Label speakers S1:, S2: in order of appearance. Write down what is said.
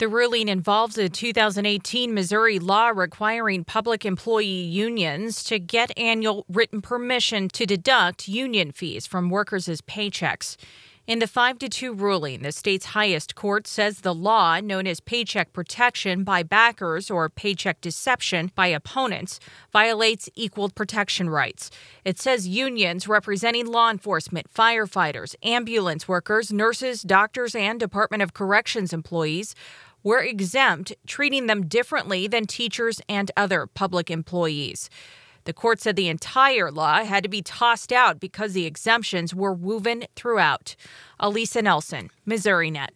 S1: The ruling involves a 2018 Missouri law requiring public employee unions to get annual written permission to deduct union fees from workers' paychecks. In the 5-2 ruling, the state's highest court says the law, known as paycheck protection by backers or paycheck deception by opponents, violates equal protection rights. It says unions representing law enforcement, firefighters, ambulance workers, nurses, doctors, and Department of Corrections employees were exempt, treating them differently than teachers and other public employees. The court said the entire law had to be tossed out because the exemptions were woven throughout. Elisa Nelson, MissouriNet.